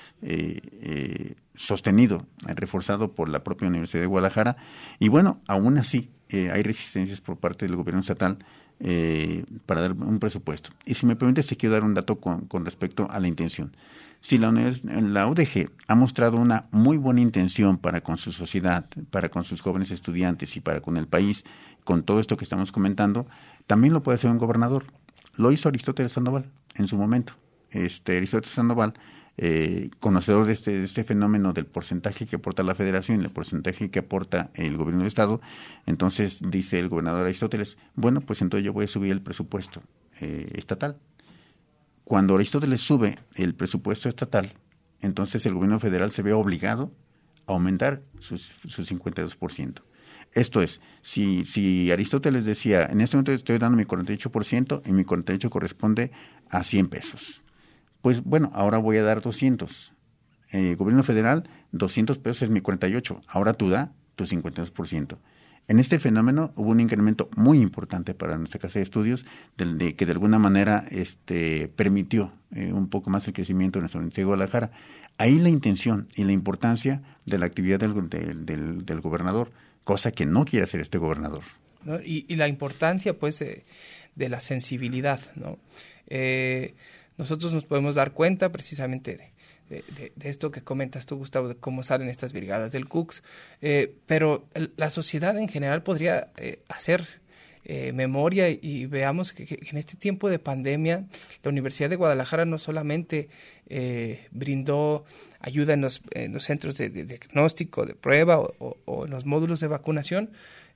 S2: sostenido, reforzado por la propia Universidad de Guadalajara. Y bueno, aún así hay resistencias por parte del gobierno estatal para dar un presupuesto. Y si me permites, te quiero dar un dato con respecto a la intención. Si la UDG ha mostrado una muy buena intención para con su sociedad, para con sus jóvenes estudiantes y para con el país, con todo esto que estamos comentando, también lo puede hacer un gobernador. Lo hizo Aristóteles Sandoval en su momento. Aristóteles Sandoval, conocedor de este fenómeno del porcentaje que aporta la federación y el porcentaje que aporta el gobierno del estado, entonces dice el gobernador Aristóteles, bueno, pues entonces yo voy a subir el presupuesto estatal. Cuando Aristóteles sube el presupuesto estatal, entonces el gobierno federal se ve obligado a aumentar su 52%. Esto es, si Aristóteles decía, en este momento estoy dando mi 48% y mi 48% corresponde a 100 pesos. Pues bueno, ahora voy a dar 200. Gobierno federal, 200 pesos es mi 48. Ahora tú da tu 52%. En este fenómeno hubo un incremento muy importante para nuestra casa de estudios, que de alguna manera permitió un poco más el crecimiento de nuestra Universidad de Guadalajara. Ahí la intención y la importancia de la actividad del gobernador, cosa que no quiere hacer este gobernador.
S3: ¿No? Y la importancia, pues, de la sensibilidad, ¿no? Nosotros nos podemos dar cuenta precisamente de esto que comentas tú, Gustavo, de cómo salen estas brigadas del CUCS, pero la sociedad en general podría hacer memoria y veamos que en este tiempo de pandemia la Universidad de Guadalajara no solamente brindó ayuda en los centros de diagnóstico, de prueba o en los módulos de vacunación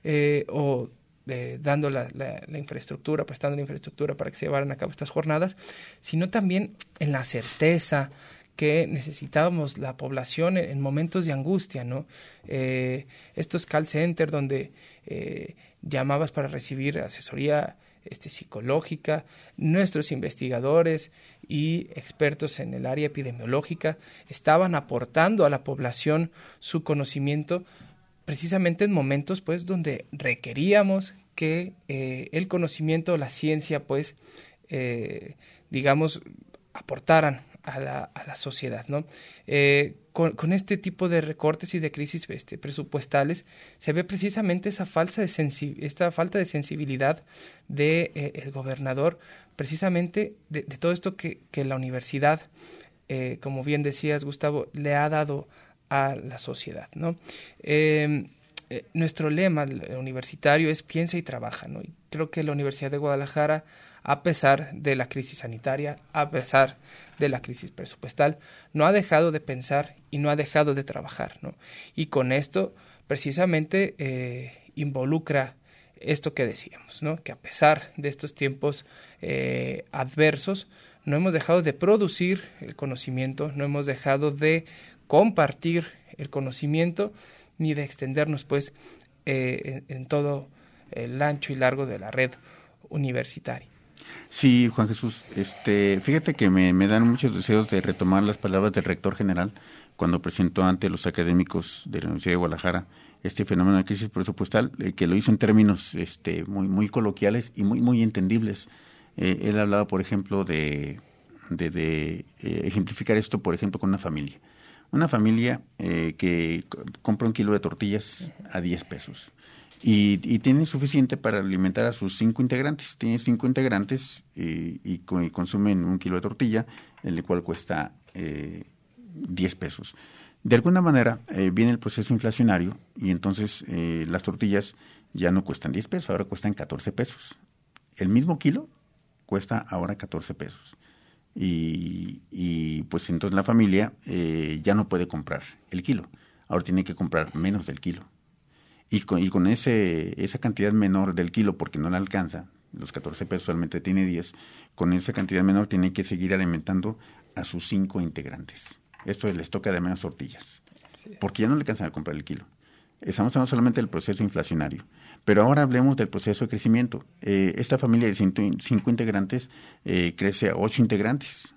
S3: dando la infraestructura, prestando la infraestructura para que se llevaran a cabo estas jornadas, sino también en la certeza que necesitábamos la población en momentos de angustia, ¿no? Estos call center donde llamabas para recibir asesoría psicológica, nuestros investigadores y expertos en el área epidemiológica estaban aportando a la población su conocimiento precisamente en momentos pues donde requeríamos que el conocimiento, la ciencia pues aportaran a la sociedad, ¿no? Con este tipo de recortes y de crisis presupuestales se ve precisamente esta falta de sensibilidad el gobernador, precisamente de todo esto que la universidad, como bien decías, Gustavo, le ha dado a la sociedad, ¿no? Nuestro lema universitario es piensa y trabaja, ¿no? Y creo que la Universidad de Guadalajara, a pesar de la crisis sanitaria, a pesar de la crisis presupuestal, no ha dejado de pensar y no ha dejado de trabajar, ¿no? Y con esto, precisamente, involucra esto que decíamos, ¿no? Que a pesar de estos tiempos adversos, no hemos dejado de producir el conocimiento, no hemos dejado de compartir el conocimiento ni de extendernos pues en todo el ancho y largo de la red universitaria.
S2: Sí, Juan Jesús, fíjate que me dan muchos deseos de retomar las palabras del rector general cuando presentó ante los académicos de la Universidad de Guadalajara este fenómeno de crisis presupuestal, que lo hizo en términos muy coloquiales y muy entendibles. Él hablaba, por ejemplo, de ejemplificar esto, por ejemplo, con una familia. Una familia que compra 1 kilo de tortillas a 10 pesos y tiene suficiente para alimentar a sus 5 integrantes. Tiene 5 integrantes y consumen 1 kilo de tortilla, el cual cuesta 10 pesos. De alguna manera viene el proceso inflacionario y entonces las tortillas ya no cuestan 10 pesos, ahora cuestan 14 pesos. El mismo kilo cuesta ahora 14 pesos. Y pues entonces la familia ya no puede comprar el kilo, ahora tiene que comprar menos del kilo. Y con esa cantidad menor del kilo, porque no le alcanza, los 14 pesos solamente tiene 10, con esa cantidad menor tiene que seguir alimentando a sus 5 integrantes. Esto les toca de menos tortillas, porque ya no le alcanzan a comprar el kilo. Estamos hablando solamente del proceso inflacionario. Pero ahora hablemos del proceso de crecimiento. Esta familia de 5 integrantes crece a 8 integrantes.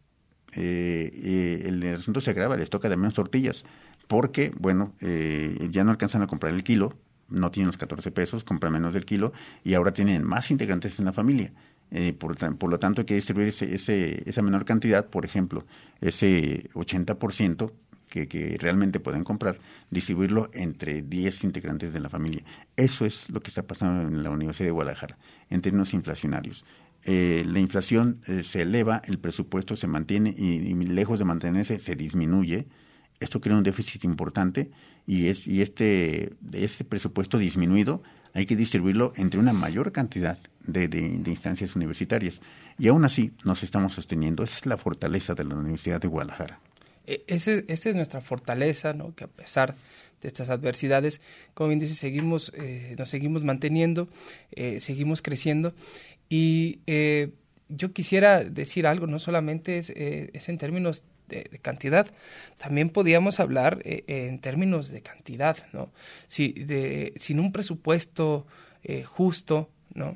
S2: El asunto se agrava, les toca de menos tortillas, porque, ya no alcanzan a comprar el kilo, no tienen los 14 pesos, compran menos del kilo, y ahora tienen más integrantes en la familia. Por lo tanto, hay que distribuir esa menor cantidad, por ejemplo, ese 80%, que realmente pueden comprar, distribuirlo entre 10 integrantes de la familia. Eso es lo que está pasando en la Universidad de Guadalajara, en términos inflacionarios. La inflación se eleva, el presupuesto se mantiene y lejos de mantenerse, se disminuye. Esto crea un déficit importante y este presupuesto disminuido hay que distribuirlo entre una mayor cantidad de instancias universitarias. Y aún así nos estamos sosteniendo. Esa es la fortaleza de la Universidad de Guadalajara.
S3: Esta es nuestra fortaleza, ¿no? Que a pesar de estas adversidades, como bien dice, nos seguimos manteniendo, seguimos creciendo. Y yo quisiera decir algo, no solamente es en términos de cantidad, también podíamos hablar en términos de cantidad, ¿no? Sin un presupuesto justo, ¿no?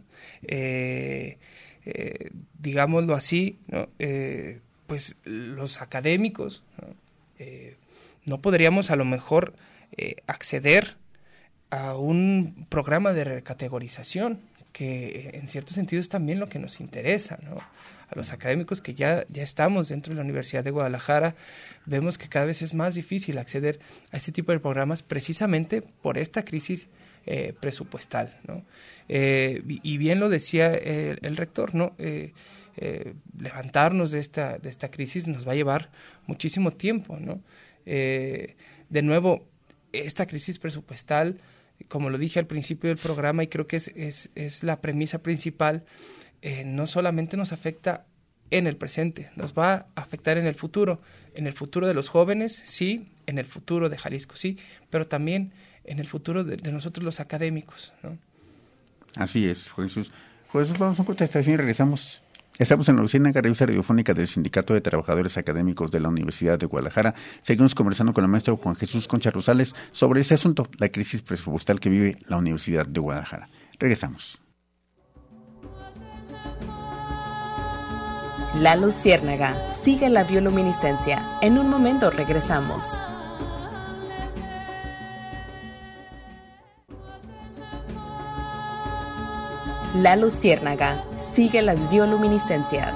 S3: Digámoslo así, ¿no? Pues los académicos no podríamos a lo mejor acceder a un programa de recategorización, que en cierto sentido es también lo que nos interesa, ¿no? A los académicos que ya estamos dentro de la Universidad de Guadalajara, vemos que cada vez es más difícil acceder a este tipo de programas precisamente por esta crisis presupuestal, ¿no? Y bien lo decía el rector, ¿no? Levantarnos de esta crisis nos va a llevar muchísimo tiempo, ¿no? De nuevo, esta crisis presupuestal, como lo dije al principio del programa, y creo que es la premisa principal, no solamente nos afecta en el presente, nos va a afectar en el futuro de los jóvenes, sí, en el futuro de Jalisco, sí, pero también en el futuro de nosotros los académicos, ¿no?
S2: Así es, Juan Jesús. Vamos a una corta estación y regresamos. Estamos en la Luciérnaga, revista radiofónica del Sindicato de Trabajadores Académicos de la Universidad de Guadalajara. Seguimos conversando con el maestro Juan Jesús Concha Rosales sobre este asunto, la crisis presupuestal que vive la Universidad de Guadalajara. Regresamos.
S1: La Luciérnaga, sigue la bioluminiscencia. En un momento regresamos. La Luciérnaga, sigue las bioluminiscencias.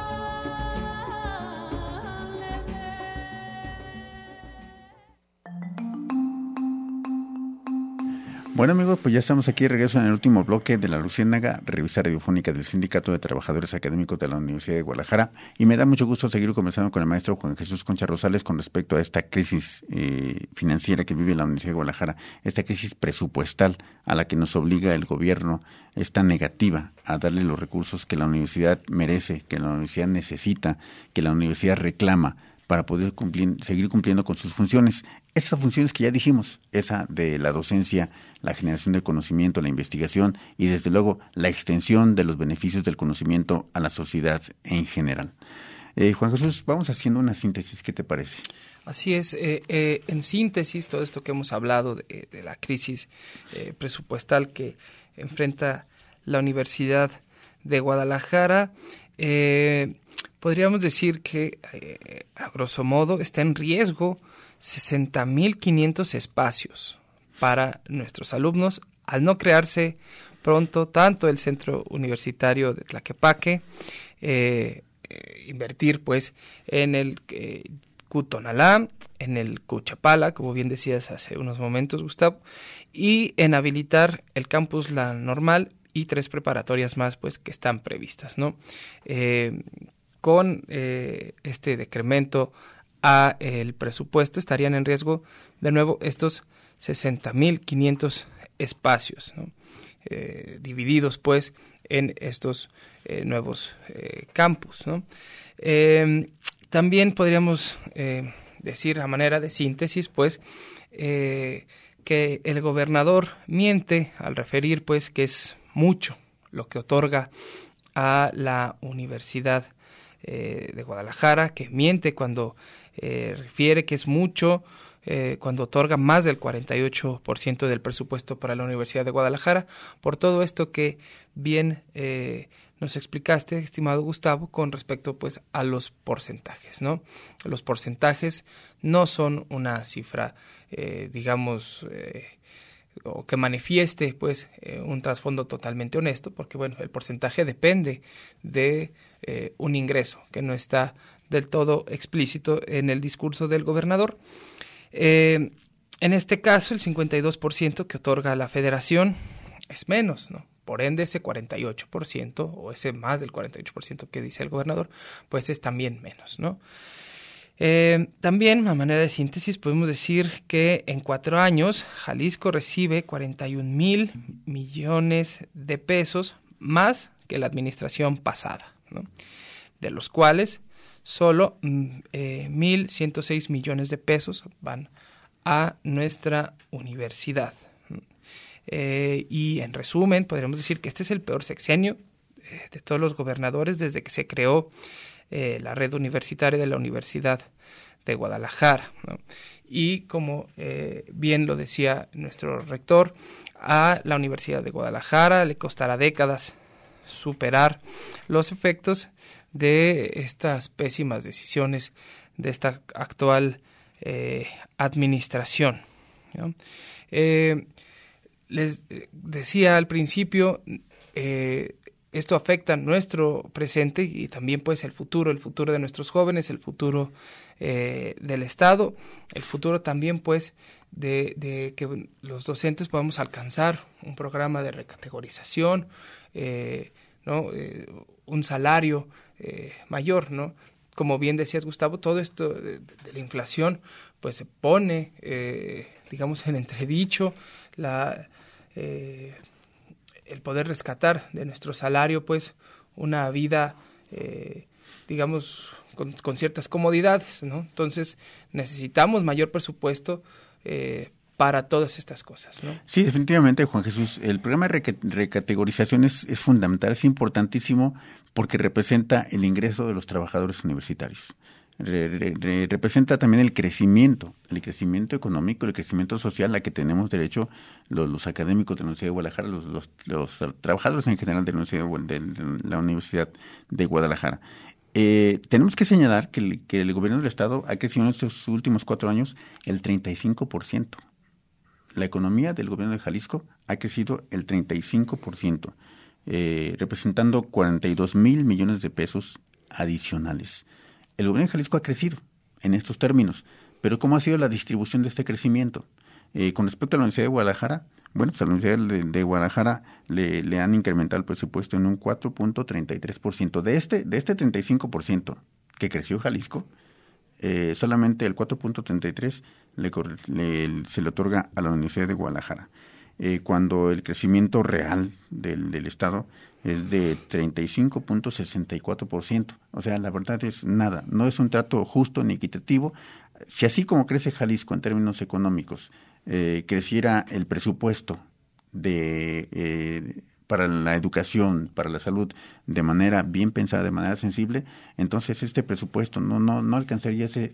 S2: Bueno, amigos, pues ya estamos aquí de regreso en el último bloque de La Luciérnaga, revista radiofónica del Sindicato de Trabajadores Académicos de la Universidad de Guadalajara, y me da mucho gusto seguir conversando con el maestro Juan Jesús Concha Rosales con respecto a esta crisis financiera que vive la Universidad de Guadalajara, esta crisis presupuestal a la que nos obliga el gobierno, esta negativa a darle los recursos que la universidad merece, que la universidad necesita, que la universidad reclama para poder seguir cumpliendo con sus funciones. Esas funciones que ya dijimos, esa de la docencia, la generación del conocimiento, la investigación y desde luego la extensión de los beneficios del conocimiento a la sociedad en general. Juan Jesús, vamos haciendo una síntesis, ¿qué te parece?
S3: Así es, en síntesis, todo esto que hemos hablado de la crisis presupuestal que enfrenta la Universidad de Guadalajara, podríamos decir que, a grosso modo, está en riesgo 60.500 espacios para nuestros alumnos, al no crearse pronto tanto el Centro Universitario de Tlaquepaque, invertir pues en el Cutonalá, en el Cuchapala, como bien decías hace unos momentos, Gustavo, y en habilitar el campus La Normal y 3 preparatorias más pues que están previstas, ¿no? Con este decremento a el presupuesto estarían en riesgo de nuevo estos 60.500 espacios, ¿no? Divididos pues en estos nuevos campus, ¿no? También podríamos decir a manera de síntesis pues que el gobernador miente al referir pues que es mucho lo que otorga a la Universidad de Guadalajara, que miente cuando refiere que es mucho, cuando otorga más del 48% del presupuesto para la Universidad de Guadalajara, por todo esto que bien nos explicaste, estimado Gustavo, con respecto pues a los porcentajes, ¿no? Los porcentajes no son una cifra, o que manifieste pues un trasfondo totalmente honesto, porque bueno, el porcentaje depende de un ingreso que no está del todo explícito en el discurso del gobernador. En este caso, el 52% que otorga la federación es menos, ¿no? Por ende, ese 48%, o ese más del 48% que dice el gobernador, pues es también menos, ¿no? También, a manera de síntesis, podemos decir que en 4 años, Jalisco recibe 41,000 millones de pesos más que la administración pasada, ¿no? De los cuales solo 1,106 millones de pesos van a nuestra universidad. Y en resumen, podríamos decir que este es el peor sexenio de todos los gobernadores desde que se creó la red universitaria de la Universidad de Guadalajara, ¿no? Y como bien lo decía nuestro rector, a la Universidad de Guadalajara le costará décadas superar los efectos de estas pésimas decisiones de esta actual administración, ¿no? Les decía al principio, esto afecta nuestro presente y también pues el futuro de nuestros jóvenes, el futuro del Estado, el futuro también pues de que los docentes podamos alcanzar un programa de recategorización, ¿no? Un salario mayor, ¿no? Como bien decías, Gustavo, todo esto de la inflación pues se pone, digamos, en entredicho el poder rescatar de nuestro salario pues una vida, digamos, con ciertas comodidades, ¿no? Entonces necesitamos mayor presupuesto para todas estas cosas, ¿no?
S2: Sí, definitivamente, Juan Jesús. El programa de recategorización es fundamental, es importantísimo porque representa el ingreso de los trabajadores universitarios. Representa también el crecimiento económico, el crecimiento social a que tenemos derecho los académicos de la Universidad de Guadalajara, los trabajadores en general de la Universidad de Guadalajara. Tenemos que señalar que el gobierno del Estado ha crecido en estos últimos 4 años el 35%. La economía del gobierno de Jalisco ha crecido el 35%, representando 42,000 millones de pesos adicionales. El gobierno de Jalisco ha crecido en estos términos, pero ¿cómo ha sido la distribución de este crecimiento? Con respecto a la Universidad de Guadalajara, bueno, pues a la Universidad de Guadalajara le han incrementado el presupuesto en un 4.33%. De este 35% que creció Jalisco, solamente el 4.33% se le otorga a la Universidad de Guadalajara, cuando el crecimiento real del Estado es de 35.64%. O sea, la verdad es nada, no es un trato justo ni equitativo. Si así como crece Jalisco en términos económicos, creciera el presupuesto para la educación, para la salud, de manera bien pensada, de manera sensible, entonces este presupuesto no alcanzaría ese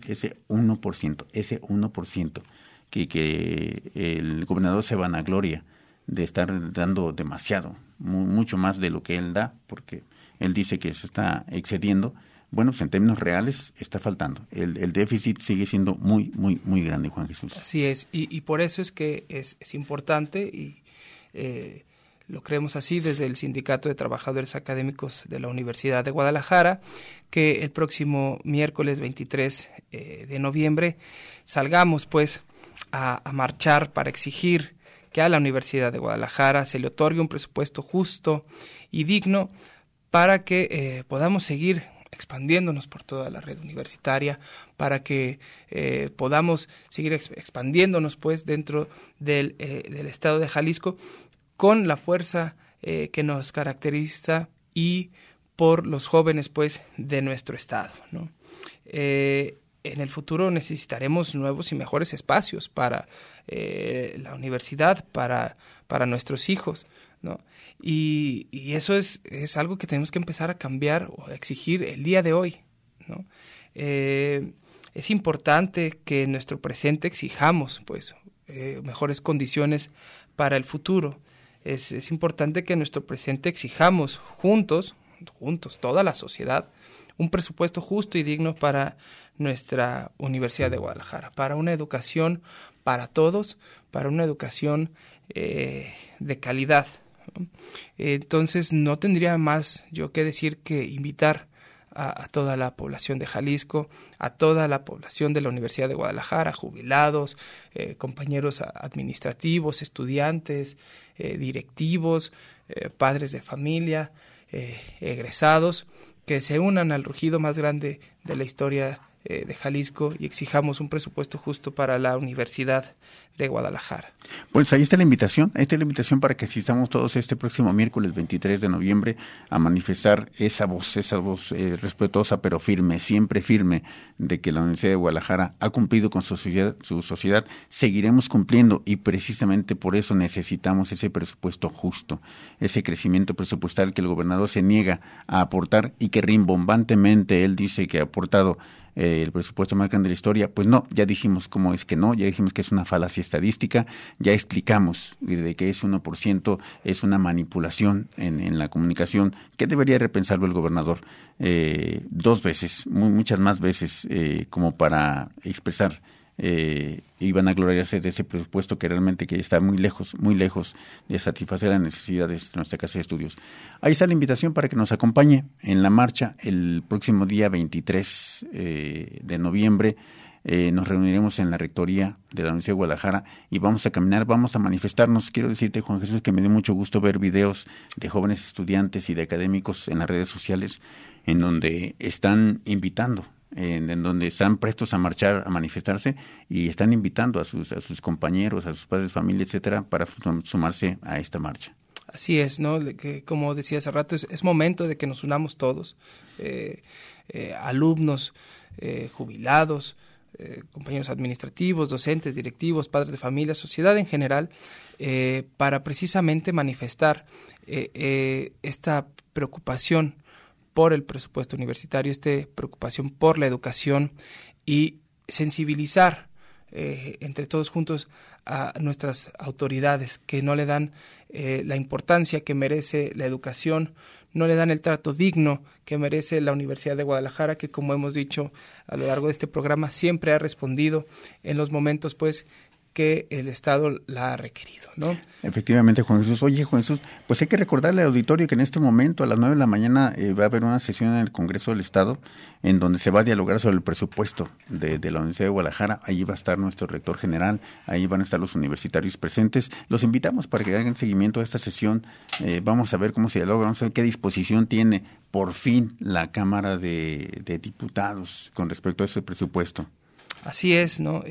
S2: 1%, que el gobernador se vanagloria de estar dando demasiado, mucho más de lo que él da, porque él dice que se está excediendo. Bueno, pues en términos reales está faltando. El déficit sigue siendo muy, muy, muy grande, Juan Jesús.
S3: Así es, y por eso es que es importante, y lo creemos así desde el Sindicato de Trabajadores Académicos de la Universidad de Guadalajara, que el próximo miércoles 23 de noviembre salgamos pues a marchar para exigir que a la Universidad de Guadalajara se le otorgue un presupuesto justo y digno para que podamos seguir expandiéndonos por toda la red universitaria, para que podamos seguir expandiéndonos pues dentro del estado de Jalisco con la fuerza que nos caracteriza y por los jóvenes pues de nuestro estado, ¿no? En el futuro necesitaremos nuevos y mejores espacios para la universidad, para nuestros hijos, ¿no? Y eso es algo que tenemos que empezar a cambiar o a exigir el día de hoy, ¿no? Es importante que en nuestro presente exijamos pues mejores condiciones para el futuro. Es importante que en nuestro presente exijamos juntos, toda la sociedad, un presupuesto justo y digno para nuestra Universidad de Guadalajara, para una educación para todos, para una educación de calidad. Entonces no tendría más yo que decir que invitar a toda la población de Jalisco, a toda la población de la Universidad de Guadalajara, jubilados, compañeros administrativos, estudiantes, directivos, padres de familia, egresados, que se unan al rugido más grande de la historia de Jalisco y exijamos un presupuesto justo para la Universidad de Guadalajara.
S2: Pues ahí está la invitación, para que asistamos todos este próximo miércoles 23 de noviembre a manifestar esa voz respetuosa pero firme, siempre firme, de que la Universidad de Guadalajara ha cumplido con su sociedad, seguiremos cumpliendo y precisamente por eso necesitamos ese presupuesto justo, ese crecimiento presupuestal que el gobernador se niega a aportar y que rimbombantemente él dice que ha aportado el presupuesto más grande de la historia. Pues no, ya dijimos cómo es que no, ya dijimos que es una falacia estadística, ya explicamos de que ese 1% es una manipulación en la comunicación, que debería repensarlo el gobernador 2 veces, muchas más veces, como para expresar y van a gloriarse de ese presupuesto que realmente que está muy lejos de satisfacer las necesidades de nuestra casa de estudios. Ahí está la invitación para que nos acompañe en la marcha el próximo día 23 de noviembre. Nos reuniremos en la rectoría de la Universidad de Guadalajara y vamos a caminar, vamos a manifestarnos. Quiero decirte, Juan Jesús, que me dio mucho gusto ver videos de jóvenes estudiantes y de académicos en las redes sociales en donde están invitando, en donde están prestos a marchar, a manifestarse y están invitando a sus compañeros, a sus padres de familia, etcétera, para sumarse a esta marcha.
S3: Así es, ¿no? Que, como decía hace rato, es momento de que nos unamos todos, alumnos, jubilados, compañeros administrativos, docentes, directivos, padres de familia, sociedad en general, para precisamente manifestar esta preocupación por el presupuesto universitario, esta preocupación por la educación y sensibilizar entre todos juntos a nuestras autoridades que no le dan la importancia que merece la educación, no le dan el trato digno que merece la Universidad de Guadalajara, que como hemos dicho a lo largo de este programa siempre ha respondido en los momentos pues que el Estado la ha requerido, ¿no?
S2: Efectivamente, Juan Jesús. Oye, Juan Jesús, pues hay que recordarle al auditorio que en este momento a las 9 de la mañana va a haber una sesión en el Congreso del Estado en donde se va a dialogar sobre el presupuesto de la Universidad de Guadalajara. Ahí va a estar nuestro rector general, ahí van a estar los universitarios presentes. Los invitamos para que hagan seguimiento a esta sesión. Vamos a ver cómo se dialoga, vamos a ver qué disposición tiene por fin la Cámara de Diputados con respecto a ese presupuesto.
S3: Así es, ¿no?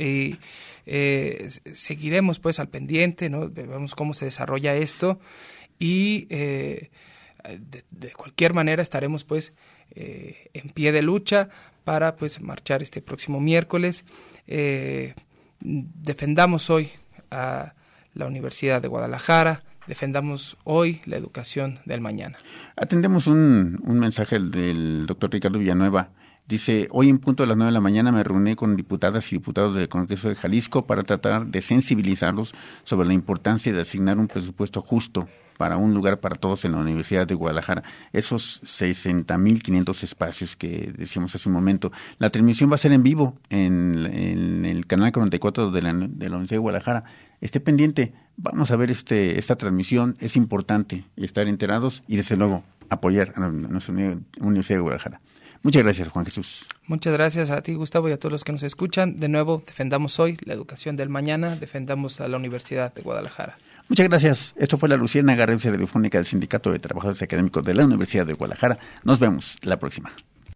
S3: Seguiremos pues al pendiente, ¿no? Vemos cómo se desarrolla esto y de cualquier manera estaremos pues en pie de lucha para pues marchar este próximo miércoles. Defendamos hoy a la Universidad de Guadalajara, defendamos hoy la educación del mañana.
S2: Atendemos un mensaje del doctor Ricardo Villanueva. Dice, hoy en punto de las 9 de la mañana me reuní con diputadas y diputados del Congreso de Jalisco para tratar de sensibilizarlos sobre la importancia de asignar un presupuesto justo para un lugar para todos en la Universidad de Guadalajara. Esos 60,500 espacios que decíamos hace un momento. La transmisión va a ser en vivo en el canal 44 de la Universidad de Guadalajara. Esté pendiente, vamos a ver esta transmisión. Es importante estar enterados y desde luego apoyar a nuestra Universidad de Guadalajara. Muchas gracias, Juan Jesús.
S3: Muchas gracias a ti, Gustavo, y a todos los que nos escuchan. De nuevo, defendamos hoy la educación del mañana, defendamos a la Universidad de Guadalajara.
S2: Muchas gracias. Esto fue La Luciérnaga, revista telefónica del Sindicato de Trabajadores Académicos de la Universidad de Guadalajara. Nos vemos la próxima.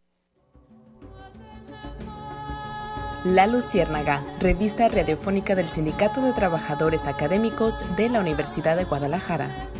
S1: La Luciérnaga, revista radiofónica del Sindicato de Trabajadores Académicos de la Universidad de Guadalajara.